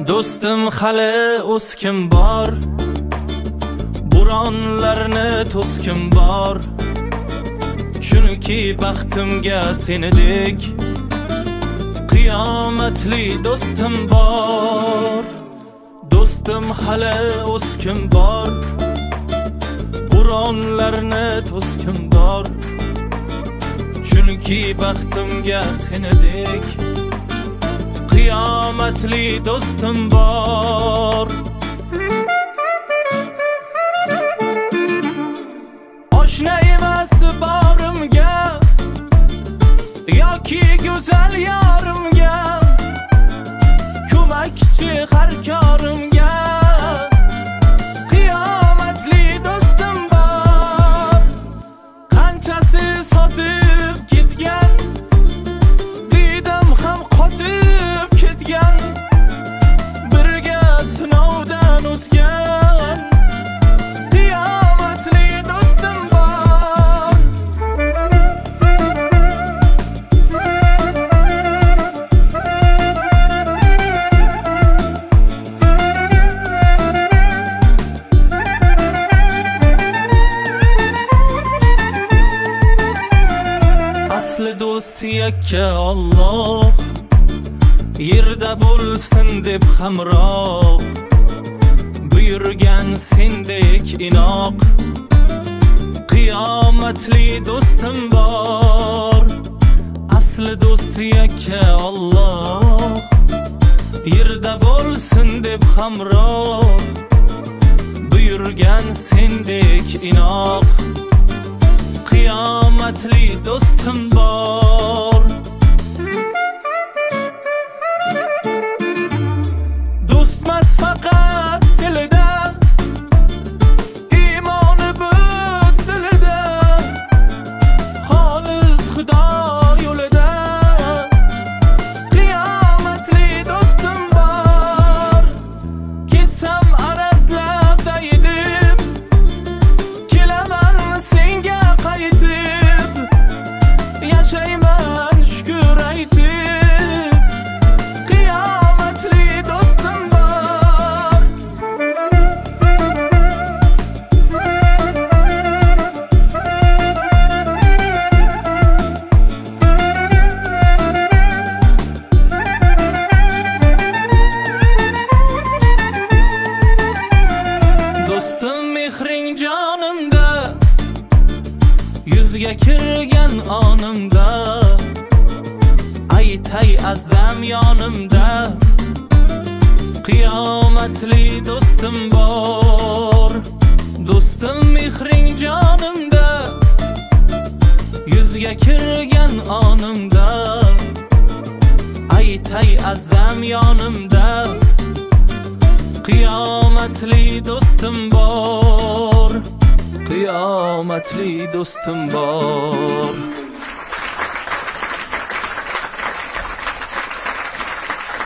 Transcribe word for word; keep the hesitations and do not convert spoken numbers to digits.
Do'stim hali o'skim bor, bo'ronlarni to'skim bor. Chunki baxtimga senidek qiyomatli do'stim bor. Do'stim hali o'skim bor, bo'ronlarni to'skim bor. Chunki baxtimga senidek qiyomatli do'stim bor. Oshna emas borimga yoki go'zal yorimga, ko'makchi har korimga qiyomatli do'stim bor. Qanchasi sotib ketgan, didim ham qotib ketgan, birga sinovdan o'tgan qiyomatli do'stim bor. Asli do'st yakka Alloh, yerda bo'lsin deb hamroh, buyurgan sendek inoq qiyomatli do'stim bor. Asli do'st yakka Alloh, yerda bo'lsin deb hamroh, buyurgan sendek inoq qiyomatli do'stim bor. Do'stmas faqat tilida, iymoni but dilida, xolis Xudo yo'lida qiyomatli do'stim bor. Ketsam arazlab dayidib, kelaman senga qaytib, yashayman shukr aytib qiyomatli do'stim bor. Do'stim mehring jonimda, yuzga kirgan onimda, aytay azam yonimda qiyomatli do'stim bor. Do'stim mehring jonimda, yuzga kirgan onimda, aytay azam yonimda qiyomatli do'stim bor. Qiyomatli do'stim bor.